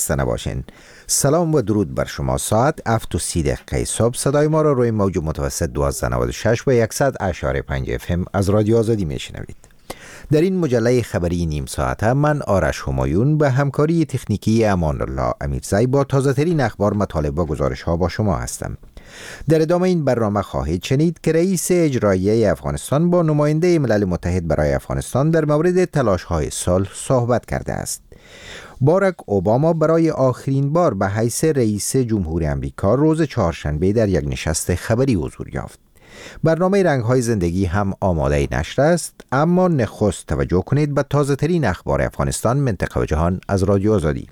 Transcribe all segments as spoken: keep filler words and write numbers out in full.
نباشین. سلام و درود بر شما. ساعت هفت و سی دقیقه صبح صدای ما را روی موج متوسط دویست و نود و شش و صد اشاره پنج اف ام از رادیو آزادی میشنوید. در این مجله خبری نیم ساعته من آرش همایون به همکاری تکنیکی امان الله امیرزی با تازه ترین اخبار، مطالب و گزارش ها با شما هستم. در ادامه این برنامه خواهید شنید که رئیس اجرایی افغانستان با نماینده ملل متحد برای افغانستان در مورد تلاش های صلح صحبت کرده است. باراک اوباما برای آخرین بار به حیث رئیس جمهور امریکا روز چهارشنبه در یک نشست خبری حضور یافت. برنامه رنگ‌های زندگی هم آماده نشر است، اما نخست توجه کنید به تازه ترین اخبار افغانستان، منطقه و جهان از رادیو آزادی.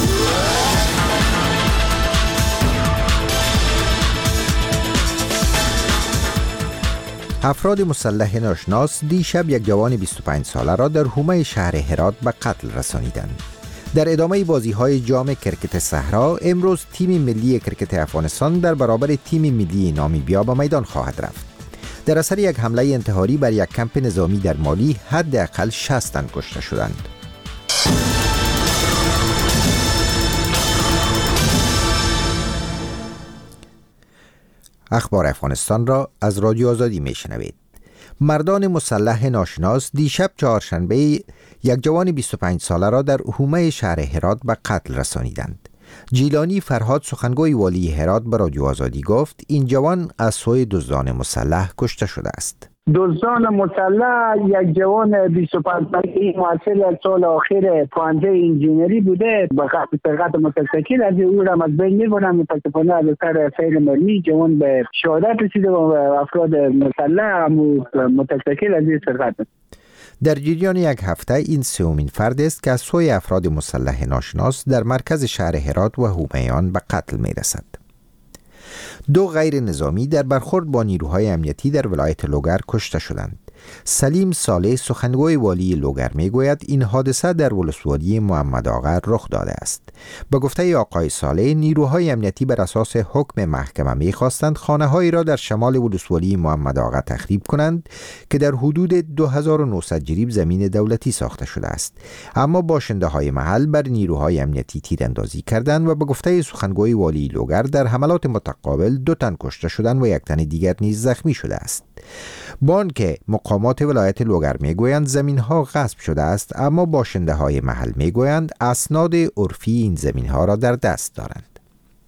افراد مسلح ناشناس دیشب یک جوان بیست و پنج ساله را در حومه شهر هرات به قتل رسانیدند. در ادامه بازی‌های جام کرکت صحرا، امروز تیم ملی کرکت افغانستان در برابر تیم ملی نامیبیا به میدان خواهد رفت. در اثر یک حمله انتحاری بر یک کمپ نظامی در مالی، حداقل شصت تن کشته شدند. اخبار افغانستان را از رادیو آزادی میشنوید. مردان مسلح ناشناس دیشب چهارشنبه یک جوان بیست و پنج ساله را در حومه شهر هرات به قتل رسانیدند. جیلانی فرهاد، سخنگوی والی هرات، به رادیو آزادی گفت این جوان از سوی دزدان مسلح کشته شده است. دزدان مسلح یک جوان بیست و پنج سالگی محصل از سال آخر پانزده انجینری بوده، به قصد سرقت موتورسیکل از او را از بین می‌برند. متاسفانه از اثر فعل ملی جوان به شهادت رسیده و افراد مسلح موتورسیکل از این سرقت. در جریان یک هفته این سومین فرد است که از سوی افراد مسلح ناشناس در مرکز شهر هرات و حومه آن به قتل می‌رسد. دو غیر نظامی در برخورد با نیروهای امنیتی در ولایت لوگر کشته شدند. سلیم صالح، سخنگوی والی لوگر، میگوید این حادثه در ولسوالی محمد آقا رخ داده است. به گفته آقای صالح، نیروهای امنیتی بر اساس حکم محکمه میخواستند خانه‌هایی را در شمال ولسوالی محمد آقا تخریب کنند که در حدود دو هزار و نهصد جریب زمین دولتی ساخته شده است، اما باشنده های محل بر نیروهای امنیتی تیراندازی کردند و به گفته سخنگوی والی لوگر در حملات متقابل دو تن کشته شدند و یک تن دیگر نیز زخمی شده است. بانک مقامات ولایت لوگر میگویند زمین ها غصب شده است، اما باشنده های محل میگویند اسناد عرفی این زمین ها را در دست دارند.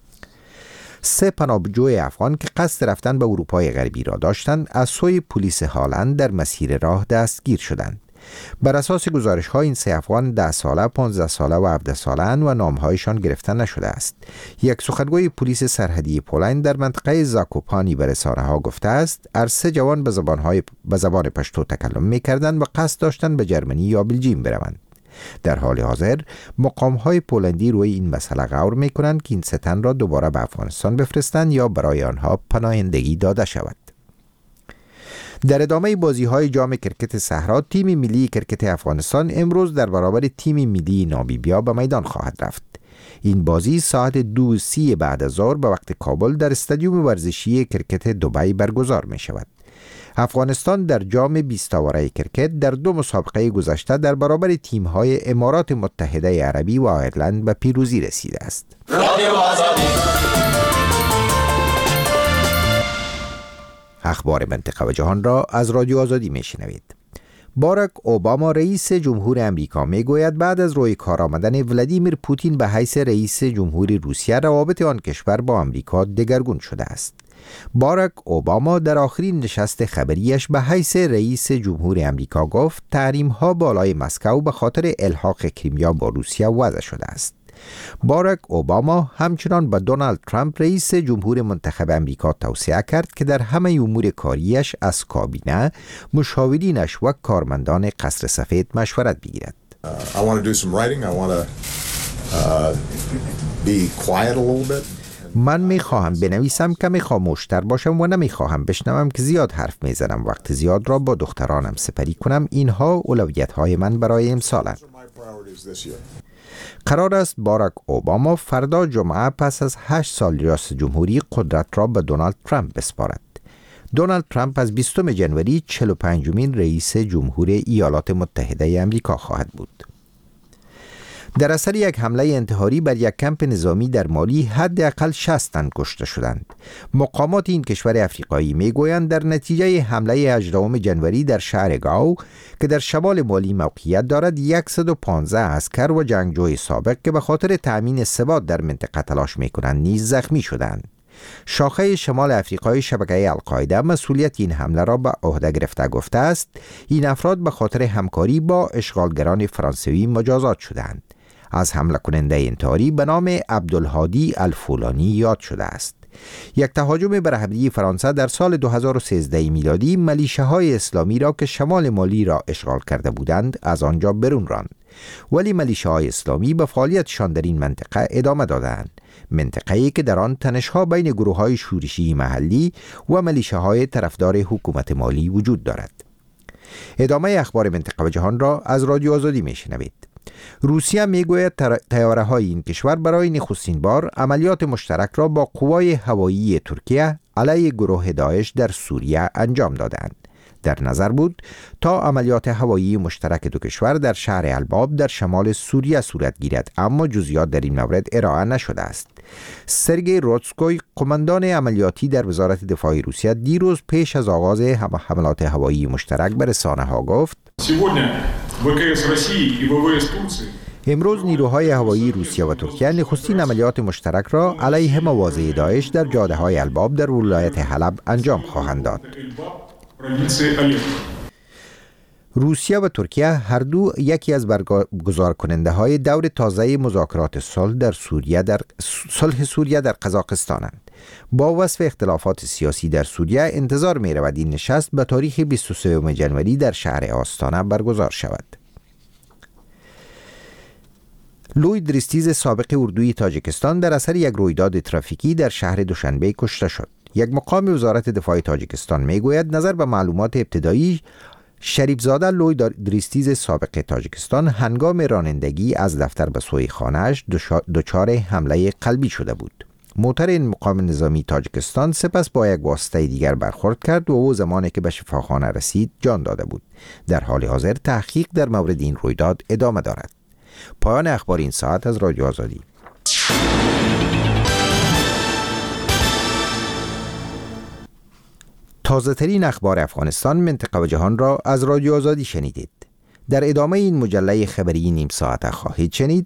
سه پناهجوی افغان که قصد رفتن به اروپای غربی را داشتند از سوی پلیس هالند در مسیر راه دستگیر شدند. بر اساس گزارش ها این سه افغان ده ساله، پانزده ساله و هفده ساله اند و نامهایشان گرفته نشده است. یک سخنگوی پلیس سرحدی پولند در منطقه زاکوپانی به رسانه ها گفته است هر سه جوان به زبان به زبان پشتو تکلم می‌کردند و قصد داشتند به جرمنی یا بلژیم بروند. در حال حاضر مقام های پولندی روی این مسئله غور می‌کنند که این سه تن را دوباره به افغانستان بفرستند یا برای آنها پناهندگی داده شود. در ادامه بازی‌های جام کرکت صحرا، تیم ملی کرکت افغانستان امروز در برابر تیم ملی نامیبیا به میدان خواهد رفت. این بازی ساعت دو سی بعد از ظهر به وقت کابل در استادیوم ورزشی کرکت دبی برگزار می شود. افغانستان در جام بیست آوره کرکت در دو مسابقه گذشته در برابر تیم‌های امارات متحده عربی و آیرلند به پیروزی رسیده است. اخبار منطقه و جهان را از رادیو آزادی میشنوید. باراک اوباما رئیس جمهور امریکا میگوید بعد از روی کار آمدن ولادیمیر پوتین به حیث رئیس جمهور روسیه، روابط آن کشور با امریکا دگرگون شده است. باراک اوباما در آخرین نشست خبریش به حیث رئیس جمهور امریکا گفت تحریم‌ها بالای مسکو به خاطر الحاق کریمیا با روسیه وضع شده است. باراک اوباما همچنان به دونالد ترامپ رئیس جمهور منتخب امریکا توصیه کرد که در همه امور کاریش از کابینه، مشاورینش و کارمندان قصر سفید مشورت بگیرد. Uh, I want to do some writing. I want to uh, be quiet a little bit. من میخواهم بنویسم کمی خاموشتر باشم و نمیخواهم بشنوم که زیاد حرف میزنم. وقت زیاد را با دخترانم سپری کنم. اینها اولویت های من برای امسالند. قرار است باراک اوباما فردا جمعه پس از هشت سال ریاست جمهوری قدرت را به دونالد ترامپ بسپارد. دونالد ترامپ از بیستم جنوری چهل و پنجمین رئیس جمهور ایالات متحده امریکا خواهد بود. در اثر یک حمله انتحاری بر یک کمپ نظامی در مالی حداقل شصت تن کشته شدند. مقامات این کشور افریقایی میگویند در نتیجه حمله هجدهم ژانویه در شهر گاو که در شمال مالی موقعیت دارد صد و پانزده عسکر و جنگجوی سابق که به خاطر تأمین ثبات در منطقه تلاش میکنند نیز زخمی شدند. شاخه شمال افریقای شبکه القاعده مسئولیت این حمله را به عهده گرفته گفته است این افراد به خاطر همکاری با اشغالگران فرانسوی مجازات شدند. از حمله کننده انتحاری به نام عبدالهادی الفولانی یاد شده است. یک تهاجم به رهبری فرانسه در سال دو هزار و سیزده میلادی ملیشه‌های اسلامی را که شمال مالی را اشغال کرده بودند از آنجا برون راند، ولی ملیشه‌های اسلامی به فعالیتشان در این منطقه ادامه دادند. منطقه‌ای که در آن تنش‌ها بین گروه‌های شورشی محلی و ملیشه‌های طرفدار حکومت مالی وجود دارد. ادامه اخبار منطقه و جهان را از رادیو آزادی میشنوید. روسیه میگوید طیاره‌های این کشور برای نخستین بار عملیات مشترک را با قوای هوایی ترکیه علیه گروه داعش در سوریه انجام دادند. در نظر بود تا عملیات هوایی مشترک دو کشور در شهر الباب در شمال سوریه صورت گیرد، اما جزئیات در این مورد ارائه نشده است. سرگئی روتسکوی قماندان عملیاتی در وزارت دفاع روسیه دیروز پیش از آغاز حملات هوایی مشترک به رسانه‌ها گفت امروز نیروهای هوایی روسیه و ترکیه نخستین عملیات مشترک را علیه مواضع داعش در جاده‌های الباب در ولایت حلب انجام خواهند داد. روسیه و ترکیه هر دو یکی از برگزار کننده های دور تازه مذاکرات صلح در سوریه در صلح سوریه در قزاقستانند. با وصف اختلافات سیاسی در سوریه انتظار می رود این نشست به تاریخ بیست و سوم ژانویه در شهر آستانه برگزار شود. لوی دریستیز سابق اردوی تاجیکستان در اثر یک رویداد ترافیکی در شهر دوشنبه کشته شد. یک مقام وزارت دفاع تاجیکستان میگوید نظر به معلومات ابتدایی شریفزاده لوی دریستیز سابق تاجیکستان هنگام رانندگی از دفتر به سوی خانه‌اش دچار حمله قلبی شده بود. موتر این مقام نظامی تاجیکستان سپس با یک واسطه دیگر برخورد کرد و او زمانی که به شفاخانه رسید جان داده بود. در حال حاضر تحقیق در مورد این رویداد ادامه دارد. پایان اخبار این ساعت از رادیو آزادی. تازه ترین اخبار افغانستان، منطقه و جهان را از رادیو آزادی شنیدید. در ادامه این مجله خبری نیم ساعته خواهید شنید: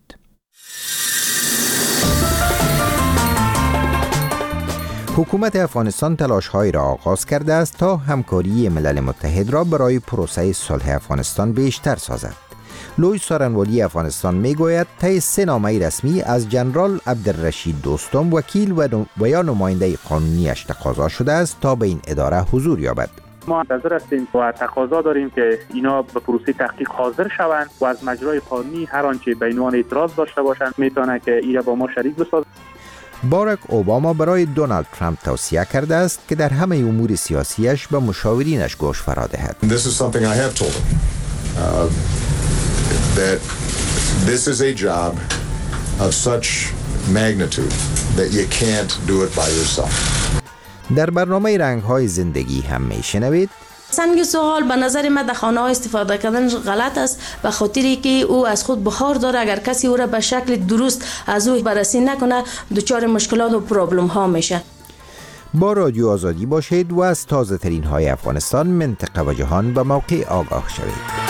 حکومت افغانستان تلاش‌هایی را آغاز کرده است تا همکاری ملل متحد را برای پروسه صلح افغانستان بیشتر سازد. لوی سارنوالی افغانستان میگوید طی سه نامه رسمی از جنرال عبدالرشید دوستم وکیل و یا نماینده قانونیش تقاضا شده است تا به این اداره حضور یابد. ما منتظر هستیم و تقاضا داریم که اینا به پروسه تحقیق حاضر شوند و از مجرای قانونی هر آنچه به عنوان اعتراض داشته باشند میتونه که اینا با ما شریک بسازند. باراک اوباما برای دونالد ترامپ توصیه کرده است که در همه امور سیاسیش به مشاورینش گوش فرا دهد. This is something I have told him. Uh, that this is a job of such magnitude that you can't do it by yourself. در برنامه رنگ‌های زندگی هم میشنوید: سنگ سوال به نظر من در خانه ها استفاده کردنش غلط است، به خاطری که او از خود بخار داره. اگر کسی او را به شکل درست از او بررسی نکنه دچار مشکلات و پرابلم ها میشه. با رادیو آزادی باشید و از تازه ترین های افغانستان، منطقه و جهان به موقع آگاه شوید.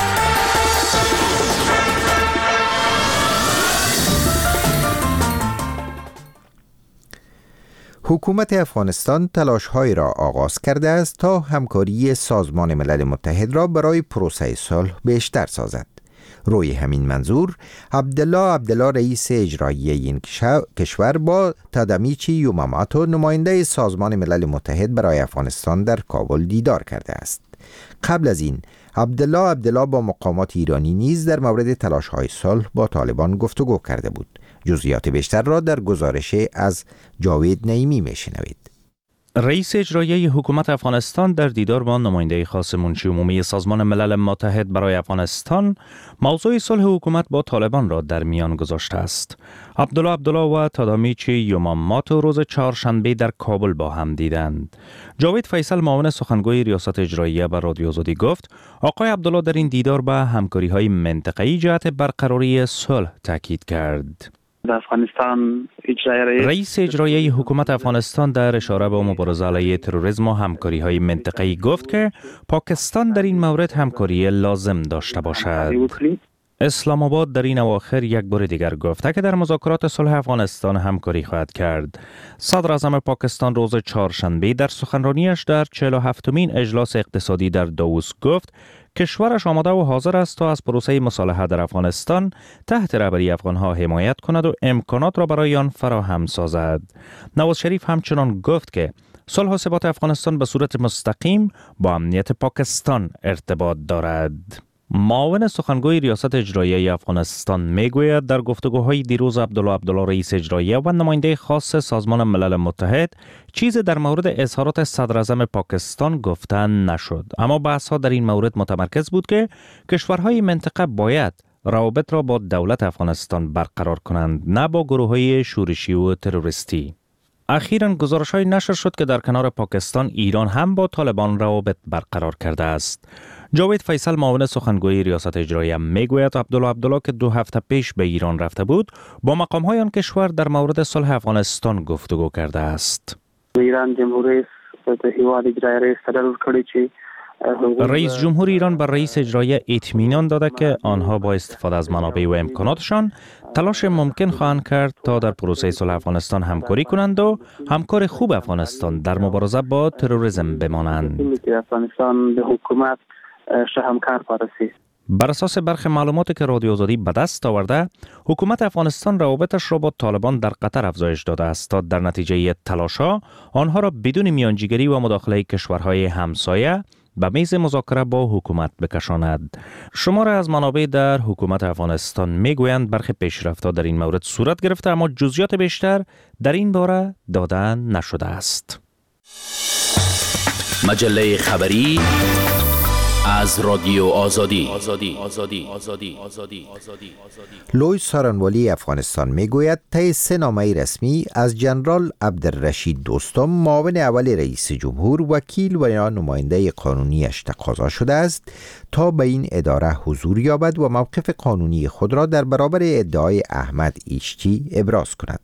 حکومت افغانستان تلاش‌هایی را آغاز کرده است تا همکاری سازمان ملل متحد را برای پروسه صلح بیشتر سازد. روی همین منظور، عبدالله عبدالله رئیس اجرایی این کشور با تادامیچی یوماماتو نماینده سازمان ملل متحد برای افغانستان در کابل دیدار کرده است. قبل از این عبدالله عبدالله با مقامات ایرانی نیز در مورد تلاش‌های صلح با طالبان گفتگو کرده بود. جزئیات بیشتر را در گزارش از جاوید نعیمی میشنوید. رئیس اجرایی حکومت افغانستان در دیدار با نماینده خاص منشی عمومی سازمان ملل متحد برای افغانستان موضوع صلح حکومت با طالبان را در میان گذاشته است. عبدالله عبدالله و تادامیچی یوماماتو روز چهارشنبه در کابل با هم دیدند. جاوید فیصل معاون سخنگوی ریاست اجراییه به رادیو آزادی گفت آقای عبدالله در این دیدار به همکاری‌های منطقه‌ای جهت برقراری صلح تاکید کرد. در افغانستان اجرایی رئیس اجرایی حکومت افغانستان در اشاره به مبارزه علیه تروریسم و همکاری‌های منطقه‌ای گفت که پاکستان در این مورد همکاری لازم داشته باشد. اسلام آباد در این اواخر یک بار دیگر گفته که در مذاکرات صلح افغانستان همکاری خواهد کرد. صدر اعظم پاکستان روز چهارشنبه در سخنرانیش در چهل و هفتمین اجلاس اقتصادی در داووس گفت کشورش آماده و حاضر است تا از پروسه مصالحه در افغانستان تحت رهبری افغانها حمایت کند و امکانات را برای آن فراهم سازد. نواز شریف همچنان گفت که صلح و ثبات افغانستان به صورت مستقیم با امنیت پاکستان ارتباط دارد. معاون سخنگوی ریاست اجراییه افغانستان میگوید در گفتگوهای دیروز عبدالله عبدالله رئیس اجراییه و نماینده خاص سازمان ملل متحد چیز در مورد اظهارات صدر اعظم پاکستان گفته نشد، اما بحث‌ها در این مورد متمرکز بود که کشورهای منطقه باید روابط را با دولت افغانستان برقرار کنند، نه با گروه‌های شورشی و تروریستی. اخیراً گزارش‌های نشر شد که در کنار پاکستان ایران هم با طالبان روابط برقرار کرده است. جاوید فیصل معاون سخنگوی ریاست اجراییه میگوید عبدالله عبدالله که دو هفته پیش به ایران رفته بود با مقام‌های آن کشور در مورد صلح افغانستان گفتگو کرده است. ایران جمهوری است هیواد اجرایی رئیس تدارک کړی چې رئیس جمهور ایران بر رئیس اجرایی اطمینان داده که آنها با استفاده از منابع و امکاناتشان تلاش ممکن خواهند کرد تا در پروسه صلح افغانستان همکاری کنند و همکار خوب افغانستان در مبارزه با تروریسم بمانند. افغانستان به حکومت همکار پارسی. بر اساس برخی معلوماتی که رادیو آزادی به دست آورده، حکومت افغانستان روابطش را با طالبان در قطر افزایش داده است تا در نتیجه تلاش‌ها آنها را بدون میانجیگری و مداخله کشورهای همسایه به میز مذاکره با حکومت بکشاند. شمار از منابع در حکومت افغانستان میگویند برخی پیشرفت‌ها در این مورد صورت گرفته، اما جزئیات بیشتر در این باره داده نشده است. مجله خبری از رادیو آزادی. آزادی آزادی آزادی آزادی آزادی لوی سارنوالی افغانستان میگوید طی سه نامه رسمی از جنرال عبدالرشید دوستم معاون اول رئیس جمهور وکیل و یا نماینده قانونیش تقاضا شده است تا به این اداره حضور یابد و موقف قانونی خود را در برابر ادعای احمد ایشکی ابراز کند.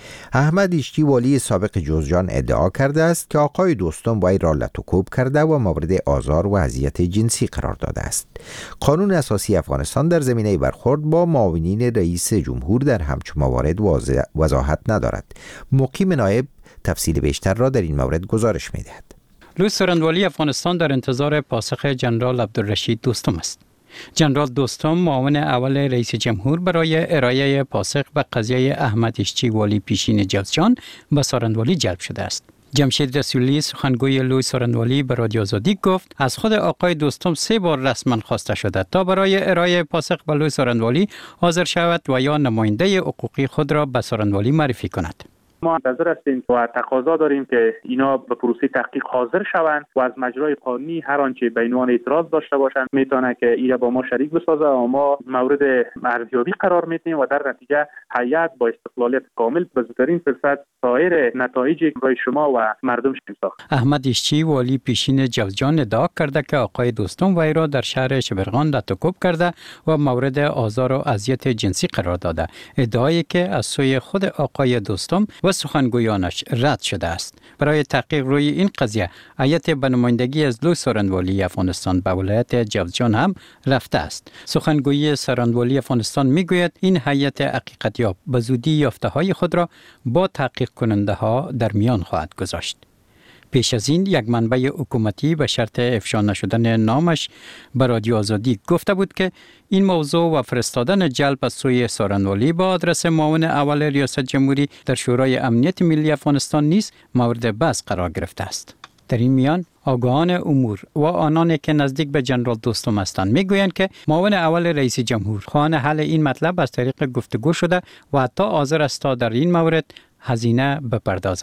احمد ایشکی والی سابق جوزجان ادعا کرده است که آقای دوستم وی را لطوکوب کرده و مورد آزار و اذیت جنسی قرار داده است. قانون اساسی افغانستان در زمینه برخورد با معاونین رئیس جمهور در همچون موارد وضاحت ندارد. مقیم نایب تفصیل بیشتر را در این مورد گزارش می‌دهد. لوی سارنوالی افغانستان در انتظار پاسخ جنرال عبدالرشید دوستم است. جنرال دوستم معاون اول رئیس جمهور برای ارائه پاسخ به قضیه احمد ایشچی والی پیشین جوزجان به سارنوالی جلب شده است. جمشید رسولی سخنگوی لوی سارنوالی به رادیو آزادی گفت از خود آقای دوستم سه بار رسما خواسته شده تا برای ارائه پاسخ به لوی سارنوالی حاضر شود و یا نماینده حقوقی خود را به سارنوالی معرفی کند. ما منتظر هستیم و تقاضا داریم که اینا به پروسه تحقیق حاضر شوند و از مجرای قانونی هر آنچه به عنوان اعتراض داشته باشند میتونه که اینا با ما شریک بسازه و ما مورد ارزیابی قرار میدیم و در نتیجه هیئت با استقلالیت کامل به زودترین فرصت سایر نتایج برای شما و مردم ساخت. احمد ایشچی والی پیشین جوزجان ادعا کرده که آقای دوستم وی را در شهر شبرغان لطوکوب کرده و مورد آزار و اذیت جنسی قرار داده. ادعایی که از سوی خود آقای دوستم و سخنگویانش رد شده است. برای تحقیق روی این قضیه هیئت به نمایندگی از لوی سارنوالی افغانستان به ولایت جوزجان هم رفته است. سخنگوی سارنوالی افغانستان میگوید این هیئت حقیقت یاب به زودی یافته‌های خود را با تحقیق کننده ها در میان خواهد گذاشت. پیش از این یک منبع حکومتی به شرط افشا نشدن نامش به رادیو آزادی گفته بود که این موضوع و فرستادن جلب از سوی سارنوالی با آدرس معاون اول ریاست جمهوری در شورای امنیت ملی افغانستان نیز مورد بحث قرار گرفته است. در این میان آگاهان امور و آنانی که نزدیک به جنرال دوستم هستند میگویند که معاون اول رئیس جمهور خواهان حل این مطلب از طریق گفتگو شده و حتی حاضر است تا در این مورد هزینه بپردازد.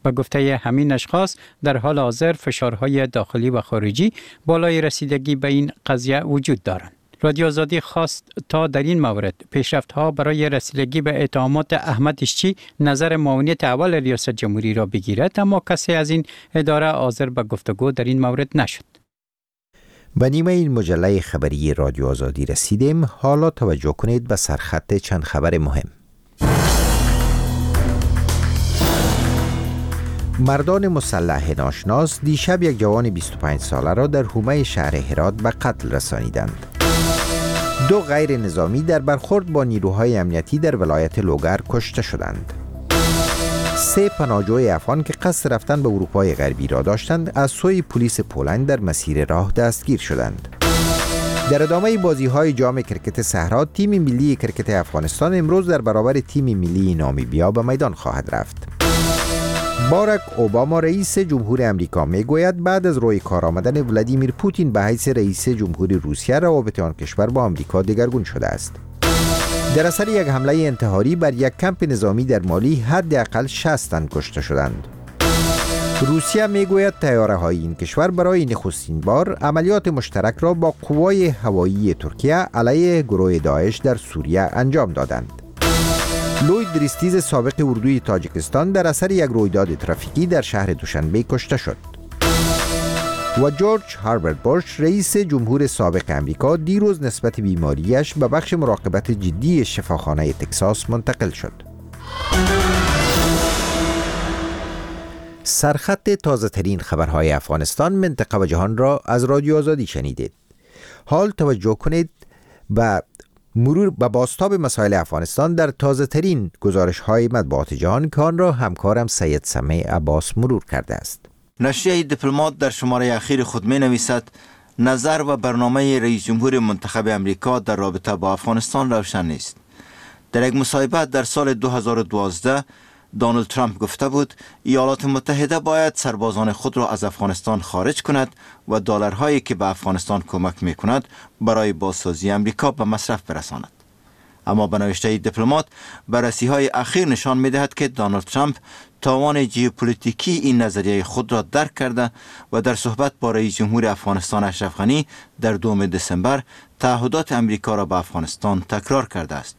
به گفته همین اشخاص در حال حاضر فشارهای داخلی و خارجی بالای رسیدگی به این قضیه وجود دارند. رادیو آزادی خواست تا در این مورد پیشرفت‌ها برای رسیدگی به اتهامات احمد اشچی نظر معاونیت اول ریاست جمهوری را بگیرد، اما کسی از این اداره حاضر به گفتگو در این مورد نشد. به نیمه این مجله خبری رادیو آزادی رسیدیم. حالا توجه کنید به سرخط چند خبر مهم. مردان مسلح ناشناس دیشب یک جوان بیست و پنج ساله را در حومه شهر هرات به قتل رسانیدند. دو غیر نظامی در برخورد با نیروهای امنیتی در ولایت لوگر کشته شدند. سه پناهجوی افغان که قصد رفتن به اروپای غربی را داشتند از سوی پلیس پولند در مسیر راه دستگیر شدند. در ادامه بازی‌های جام کرکت صحرا، تیم ملی کرکت افغانستان امروز در برابر تیم ملی نامیبیا به میدان خواهد رفت. باراک اوباما رئیس جمهور امریکا میگوید بعد از روی کار آمدن ولادیمیر پوتین به حیث رئیس جمهور روسیه، روابط آن کشور با آمریکا دگرگون شده است. در اثر یک حمله انتحاری بر یک کمپ نظامی در مالی حداقل شصت تن کشته شدند. روسیه میگوید طیاره‌های این کشور برای نخستین بار عملیات مشترک را با قوای هوایی ترکیه علیه گروه داعش در سوریه انجام دادند. لوید دریستیز سابق اردوی تاجیکستان در اثر یک رویداد ترافیکی در شهر دوشنبه کشته شد. و جورج هاربرت بوش رئیس جمهور سابق امریکا دیروز نسبت بیماریش به بخش مراقبت جدی شفاخانه تکساس منتقل شد. سرخط تازه ترین خبرهای افغانستان، منطقه و جهان را از رادیو آزادی شنیدید. حال توجه کنید به مرور به بازتاب مسائل افغانستان در تازه ترین گزارش های مطبوعات جهان که آن را همکارم سید سمیع عباس مرور کرده است. نشریه دیپلمات در شماره اخیر خود می نویسد نظر و برنامه رئیس جمهور منتخب امریکا در رابطه با افغانستان روشن نیست. در یک مصاحبه در سال دو هزار و دوازده دونالد ترامپ گفته بود ایالات متحده باید سربازان خود را از افغانستان خارج کند و دلارهایی که به افغانستان کمک می کند برای بازسازی امریکا به مصرف برساند. اما به نوشته دیپلمات بررسی های اخیر نشان می دهد که دونالد ترامپ تاوان ژئوپلیتیکی این نظریه خود را درک کرده و در صحبت با رئیس جمهور افغانستان اشرف غنی در دوم دسامبر تعهدات امریکا را به افغانستان تکرار کرده است.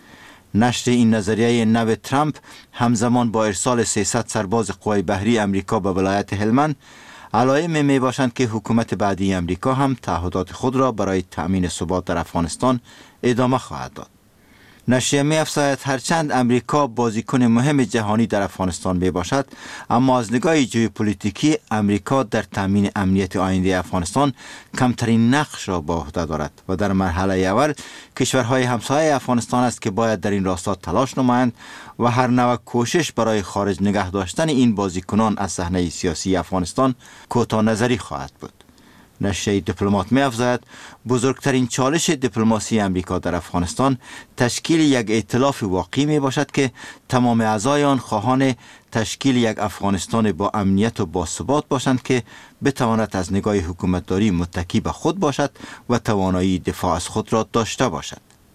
نشر این نظریه نو ترامپ همزمان با ارسال سیصد سرباز قوای بحری امریکا به ولایت هلمند علائم می باشند که حکومت بعدی امریکا هم تعهدات خود را برای تأمین ثبات در افغانستان ادامه خواهد داد. نشریه می افزاید هرچند امریکا بازیکن مهم جهانی در افغانستان می باشد، اما از نگاه ژئوپلیتیکی امریکا در تامین امنیت آینده افغانستان کمترین نقش را به عهده دارد و در مرحله اول کشورهای همسایه افغانستان است که باید در این راستا تلاش نمایند و هر نوع کوشش برای خارج نگه داشتن این بازیکنان از صحنه سیاسی افغانستان کوتاه نظری خواهد بود. نشریه دیپلمات می افزاید بزرگترین چالش دیپلماسی امریکا در افغانستان تشکیل یک ائتلاف واقعی می باشد که تمام اعضای آن خواهان تشکیل یک افغانستان با امنیت و باثبات باشند که بتواند از نگاه حکومتداری متکی به خود باشد و توانایی دفاع از خود را داشته باشد.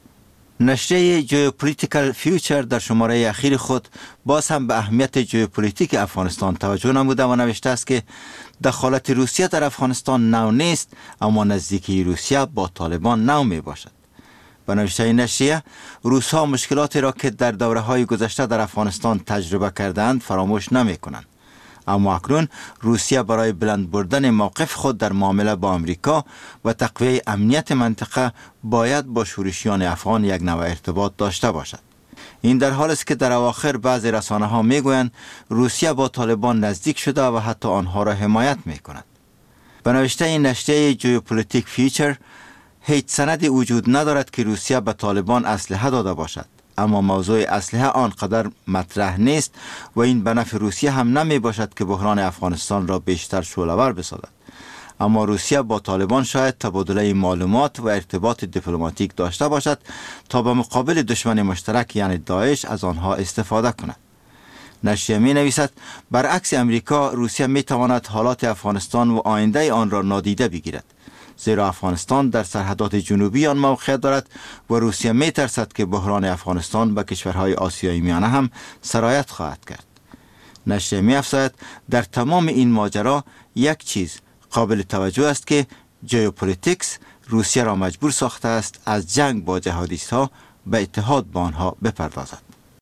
نشریه ژئوپلیتیکال فیوچر در شماره اخیر خود باز هم به اهمیت ژئوپلیتیک افغانستان توجه نموده و نوشته است که دخالت روسیه در افغانستان نو نیست، اما نزدیکی روسیه با طالبان نو می باشد. به نوشته نشریه روس‌ها مشکلاتی را که در دوره‌های گذشته در افغانستان تجربه کردند فراموش نمی کنند. اما اکنون روسیه برای بلند بردن موقف خود در معامله با آمریکا و تقویت امنیت منطقه باید با شورشیان افغان یک نوع ارتباط داشته باشد. این در حالی است که در اواخر بعضی رسانه ها می گویند روسیه با طالبان نزدیک شده و حتی آنها را حمایت می کند. به نوشته این نشریه ژئوپلیتیک فیوچر هیچ سندی وجود ندارد که روسیه به طالبان اسلحه داده باشد، اما موضوع اسلحه آنقدر مطرح نیست و این به نفع روسیه هم نمی باشد که بحران افغانستان را بیشتر شعله‌ور بسازد. اما روسیه با طالبان شاید تبادله معلومات و ارتباط دیپلماتیک داشته باشد تا به مقابل دشمن مشترک یعنی داعش از آنها استفاده کند. نشریه می نویسد برعکس امریکا روسیه می تواند حالات افغانستان و آینده آن را نادیده بگیرد، زیرا افغانستان در سرحدات جنوبی آن موقعیت دارد و روسیه می ترسد که بحران افغانستان به کشورهای آسیای میانه هم سرایت خواهد کرد. نشریه می افزاید در تمام این ماجرا یک چیز قابل توجه است که ژئوپلیتیکس روسیه را مجبور ساخته است از جنگ با جهادیست ها به اتحاد با آنها بپردازد.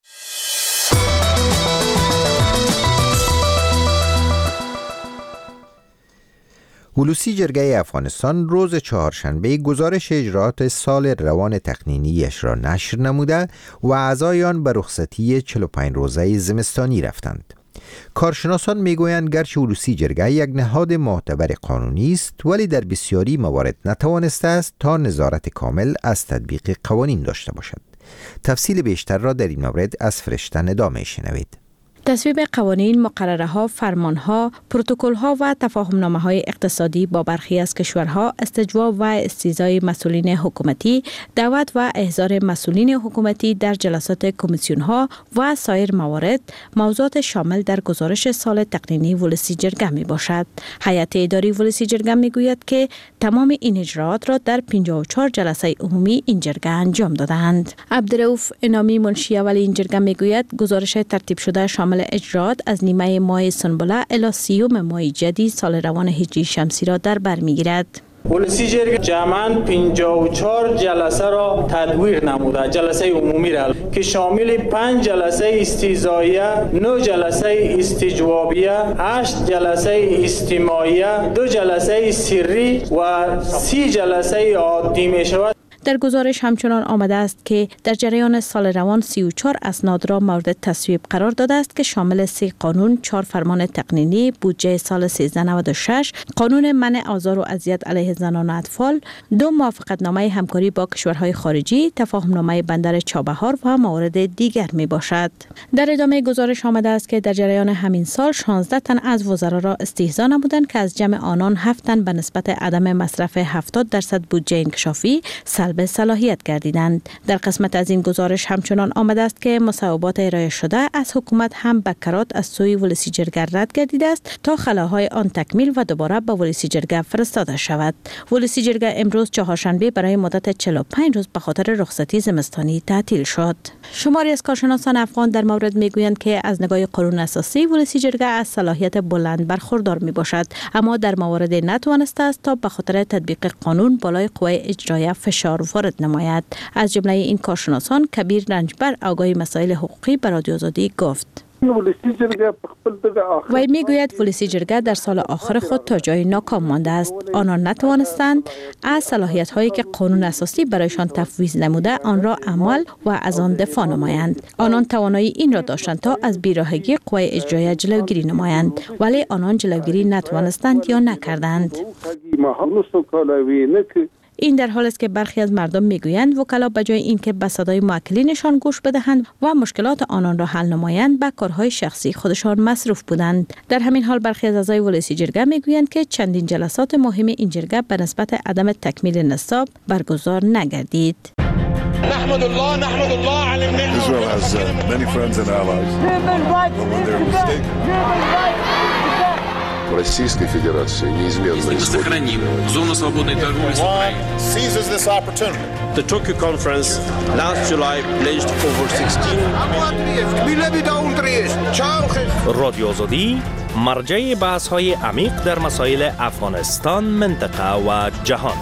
هلوسی جرگه افغانستان روز چهارشنبه گزارش اجرات سال روان تقنینیش را نشر نموده و اعضایان به رخصتی چهل و پنج روزه زمستانی رفتند. کارشناسان میگویند گرچه هلوسی جرگه یک نهاد معتبر قانونی است، ولی در بسیاری موارد نتوانسته است تا نظارت کامل از تطبیق قوانین داشته باشد. تفصیل بیشتر را در این مورد از فرشته ندا میشنوید. تصویب قوانین، مقرره‌ها، فرمانها، پروتکل‌ها و تفاهم‌نامه‌های اقتصادی با برخی از کشورها، استجواب و استیضای مسئولین حکومتی، دعوت و احضار مسئولین حکومتی در جلسات کمیسیون‌ها و سایر موارد موضوعات شامل در گزارش سال تقنینی ولسی جرگه میباشد. هیئت اداری ولسی جرگه میگوید که تمام این اجراات را در پنجاه و چهار جلسه عمومی این جرگه انجام دادند. عبدالرؤوف انامی منشی اول این جرگه میگوید گزارش ترتیب شده شامل اجراات از نیمه ماه سنبله الی سیوم ماه جدید سال روان هجری شمسی را در بر میگیرد. ولسی جرگه جمعاً پنجاه و چهار جلسه را تدویر نموده، جلسه عمومی را که شامل پنج جلسه استیضاییه، نه جلسه استجوابیه، هشت جلسه استماعیه، دو جلسه سری و سی جلسه عادی می شود. در گزارش همچنان آمده است که در جریان سال روان سی و چهار اسناد را مورد تصویب قرار داده است که شامل سه قانون، چهار فرمان تقنینی، بودجه سال سیزده نود و شش، قانون منع آزار و اذیت علیه زنان و اطفال، دو موافقتنامه همکاری با کشورهای خارجی، تفاهمنامه بندر چابهار و موارد دیگر می باشد. در ادامه گزارش آمده است که در جریان همین سال شانزده تن از وزرا را استهزا نمودند که از جمع آنان هفت تن به نسبت عدم مصرف هفتاد درصد بودجه انکشافی به صلاحیت گردیدند. در قسمت از این گزارش همچنان آمده است که مصوبات ارائه شده از حکومت هم به کرات از سوی ولسی جرگه رد گردیده است تا خلاهای آن تکمیل و دوباره به ولسی جرگه فرستاده شود. ولسی جرگه امروز چهارشنبه برای مدت چهل و پنج روز به خاطر رخصتی زمستانی تعطیل شد. شماری از کارشناسان افغان در مورد میگویند که از نگاه قانون اساسی ولسی جرگه از صلاحیت بلند برخوردار می باشد، اما در موارد نتوانسته است تا به خاطر تطبیق قانون بالای قوه اجرایه فشار وارد نماید. از جمله این کارشناسان کبیر رنجبر آگاهی مسائل حقوقی به رادیو آزادی گفت. وی میگوید ولسی جرگه در سال آخر خود تا جای ناکام مانده است. آنان نتوانستند از صلاحیت هایی که قانون اساسی برایشان تفویض نموده آن را عمل و از آن دفاع نمایند. آنان توانایی این را داشتند تا از بیراهگی قوه اجرایه جلوگیری نمایند، ولی آنان جلوگیری نتوانستند یا نکردند. این در حالی است که برخی از مردم میگویند وکلا به جای اینکه به صدای موکلینشان گوش بدهند و مشکلات آنان را حل نمایند به کارهای شخصی خودشان مصروف بودند. در همین حال برخی از اعضای ولسی جرگه میگویند که چندین جلسات مهم این جرگه به نسبت عدم تکمیل نصاب برگزار نگردید. نحمد الله نحمد الله علی النعمة. Israel has uh, many friends and allies. When they're mistaken. Российской Федерации неизменно сохраним зону свободной торговли с Украиной. Seizes this opportunity. The Tokyo conference last July pledged over sixteen. رادیو آزادی مرجع بحث‌های عمیق در مسائل افغانستان، منطقه و جهان.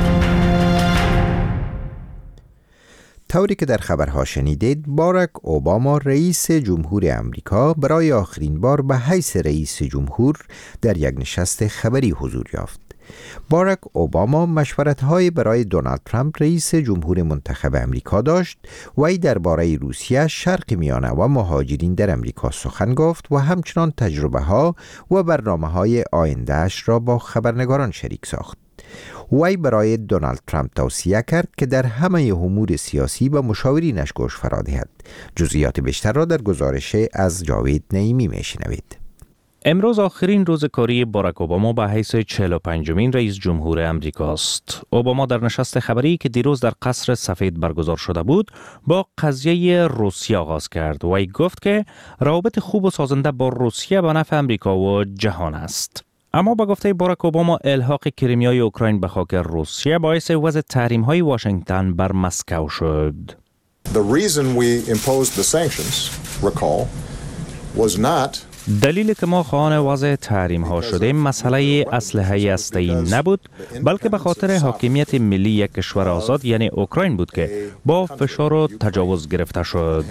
طوری که در خبرها شنیدید، باراک اوباما رئیس جمهور امریکا برای آخرین بار به حیث رئیس جمهور در یک نشست خبری حضور یافت. باراک اوباما مشورت‌های برای دونالد ترامپ رئیس جمهور منتخب امریکا داشت و ای درباره روسیه، شرق میانه و مهاجرین در امریکا سخن گفت و همچنان تجربه‌ها و برنامه‌های آینده‌اش را با خبرنگاران شریک ساخت. وی برای دونالد ترامپ توصیه کرد که در همه امور سیاسی به مشاورینش گوش فرا دهد. جزئیات بیشتر را در گزارش از جاوید نعیمی میشنوید. امروز آخرین روز کاری باراک اوباما به حیث چهل و پنجمین رئیس جمهور امریکا است. اوباما در نشست خبری که دیروز در قصر سفید برگزار شده بود، با قضیه روسیه آغاز کرد. وی گفت که روابط خوب و سازنده با روسیه به نفع امریکا و جهان است. اما با گفته باراک اوباما، الحاق کریمیای اوکراین به خاک روسیه باعث وضع تحریم‌های واشنگتن بر مسکو شد. The reason we imposed the sanctions, recall, was not دلیلی که ما خواهان وضع تحریم ها شدیم مسئله اسلحه هسته‌ای نبود، بلکه به خاطر حاکمیت ملی یک کشور آزاد یعنی اوکراین بود که با فشار و تجاوز گرفته شد.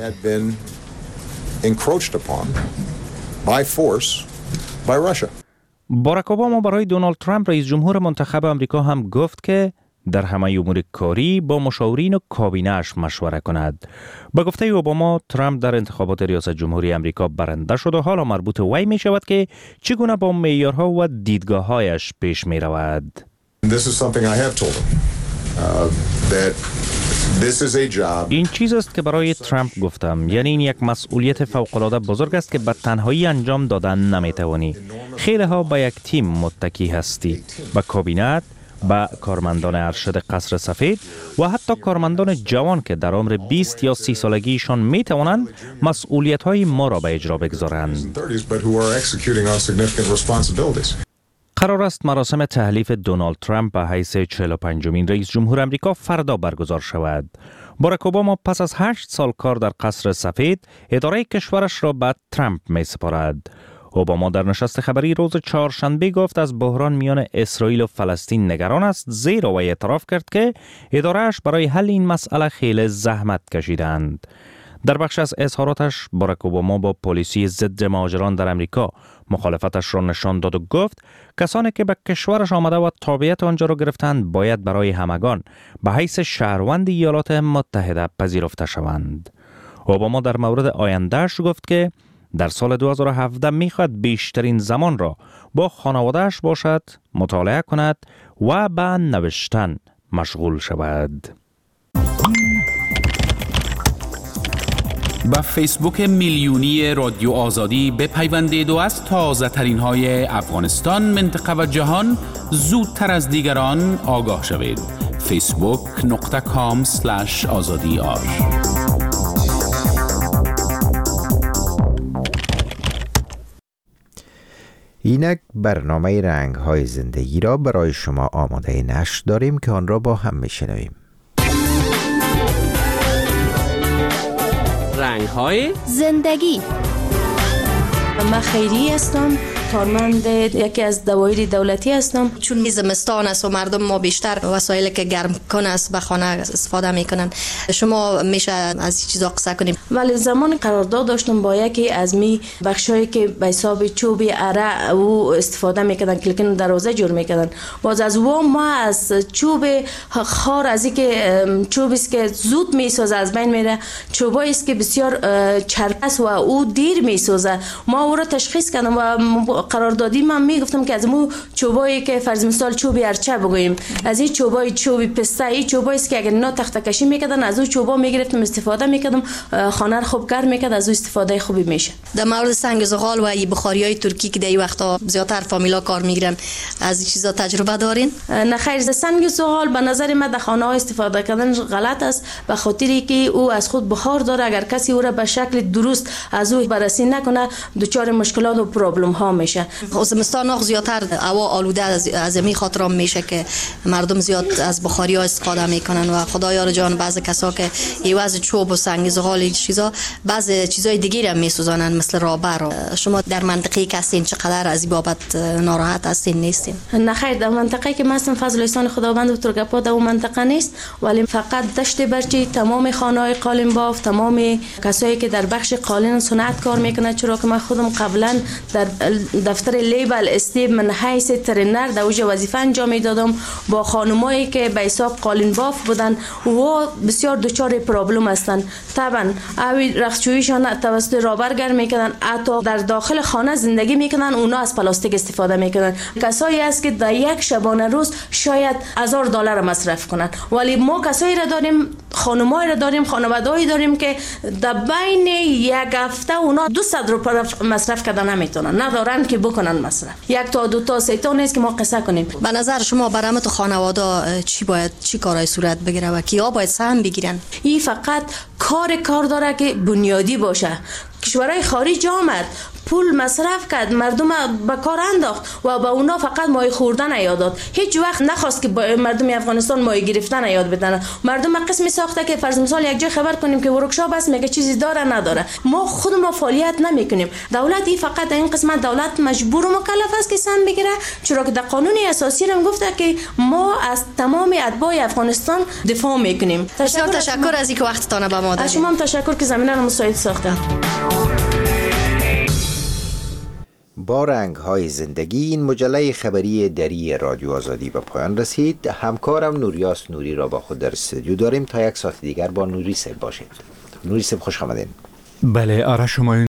باراک اوباما برای دونالد ترامپ رئیس جمهور منتخب آمریکا هم گفت که در همه امور کاری با مشاورین و کابینه‌اش مشوره کند. با گفته اوباما، ترامپ در انتخابات ریاست جمهوری آمریکا برنده شد و حالا مربوط وی می شود که چگونه با معیارها و دیدگاه‌هایش پیش می رود. این چیز است که برای ترامپ گفتم، یعنی این یک مسئولیت فوق‌العاده بزرگ است که به تنهایی انجام دادن نمیتوانی. خیلی ها با یک تیم متکی هستی، با کابینت، با کارمندان ارشد قصر سفید و حتی کارمندان جوان که در عمر بیست یا سی سالگیشان می توانند مسئولیت های ما را به اجرا بگذارند. قرار است مراسم تحلیف دونالد ترامپ به حیث چهل و پنجمین رئیس جمهور آمریکا فردا برگزار شود. باراک اوباما پس از هشت سال کار در قصر سفید اداره کشورش را به ترامپ می سپارد. اوباما در نشست خبری روز چهارشنبه گفت از بحران میان اسرائیل و فلسطین نگران است، زیرا وی اعتراف کرد که اداره‌اش برای حل این مسئله خیلی زحمت کشیدند. در بخش از اظهاراتش باراک اوباما با پلیسی ضد مهاجران در امریکا مخالفتش را نشان داد و گفت کسانی که به کشورش آمده و تابعیت آنجا را گرفتند باید برای همگان به حیث شهروند ایالات متحده پذیرفته شوند. اوباما در مورد آیندهش گفت که در سال دو هزار و هفده میخواهد بیشترین زمان را با خانواده‌اش باشد، مطالعه کند و به نوشتن مشغول شود. با فیسبوک میلیونی رادیو آزادی بپیوندید و از تازه ترین های افغانستان، منطقه و جهان زودتر از دیگران آگاه شوید. فیسبوک نقطه کام سلش آزادی آر. اینک برنامه رنگ های زندگی را برای شما آماده نشر داریم که آن را با هم میشنویم. رنگ های زندگی. من خیری هستم، کارمند یکی از دوایر دولتی هستم. چون زمستان است و مردم ما بیشتر وسایلی که گرم کنه است به خانه استفاده میکنن. شما میشه از این چیزا قصه کنیم؟ ولی زمان قرارداد داشتم با یکی از می بخشایی که به حساب چوبی اره او استفاده میکردن، کلکن دروازه جور میکردن. باز از و ما از چوب خار از اینکه چوبی است که زود میسازه از بین میره، چوبایی است که بسیار چرپس و او دیر میسازه. ما او را تشخیص کردم و قراردادی من میگفتم که از مو چوبایی که فرض مثال چوبی ارچه بگوییم، از این چوبای چوبی پسته، این چوبایی است که اگر اینا تخته کشی میکردن از اون چوبا میگرفتم استفاده میکردم، خانه رو خوب گرم میکرد، از اون استفاده خوبی میشه. در مورد سنگ زغال و این بخاریای ترکی که در این وقتا زیاتر فامیلا کار میگیرن، از این چیزا تجربه دارین؟ نه خیر، سنگ زغال به نظر من در خانه ها استفاده کردن غلط است، به خاطری که او از خود بخار داره. اگر کسی او را به شکل درست از او بررسی نکنه دچار مشکلات و پرابلم ها میشه. زمستان آخ زیادتر هوا آلوده از می خاطر میشه که مردم زیاد از بخاری ها استفاده میکنن و خدایا جان بعض کسا که ایواز چوب و سنگ زغال این چیزا بعض چیزای دیگه هم میسوزانن مثل رابر. شما در منطقه که هستین چقدر از این بابت ناراحت هستین نیستین؟ نه خیر، در منطقه که ما هستم فضل احسان خداوند و ترگپا در اون منطقه نیست، ولی فقط دشت برچی تمام خانه‌های قالین باف، تمام کسایی که در بخش قالین صنعت کار میکنن، چرا که من خودم قبلا در دفتر لیبل استیب من حیث ترینر در اوج وظیفه انجام میدادم با خانمایی که به حساب قالین باف بودن و بسیار دچار پرابلم هستن. طبعا اوی رختچویشان توسط رابر گرم میکنن، حتی در داخل خانه زندگی میکنن، اونا از پلاستیک استفاده میکنن. کسایی است که در یک شبانه روز شاید هزار دلار مصرف کنن، ولی ما کسایی را داریم، خانمایی را داریم، خانواده‌ای داریم که در بین یک هفته اونا دویست روپیه مصرف کردن نمیتونن، ندارن که بکنن مصرف. یک تا دو تا سه تا نیست که ما قصه کنیم. به نظر شما برای تو خانواده چی باید چی کارای صورت بگیره و کیا باید سهم بگیرن؟ این فقط کار کار داره که بنیادی باشه. کشورهای خارج آمد پول مصرف کرد، مردم به کار انداخت و به اونا فقط ماهی خوردن یاد داد. هیچ وقت نخواست که مردم افغانستان ماهی گرفتن یاد بدن. مردم قسمی ساخته که فرض مثال یک جای خبر کنیم که ورکشاپ است، میگه چیزی داره نداره. ما خود ما فعالیت نمیکنیم. دولت این فقط این قسمت دولت مجبور و مکلف است که سهم بگیره، چرا که در قانون اساسی هم گفته که ما از تمام اتباع افغانستان دفاع میکنیم. بسیار تشکر از اینکه وقتتان به ما دادید. شما هم تشکر که زمینه رو مساعد ساختید. با رنگ های زندگی این مجله خبری دری رادیو آزادی به پایان رسید. همکارم نوریاس نوری را با خود در استودیو داریم تا یک ساعت دیگر با نوری صاحب باشید. نوری صاحب خوش آمدین. بله آرش شما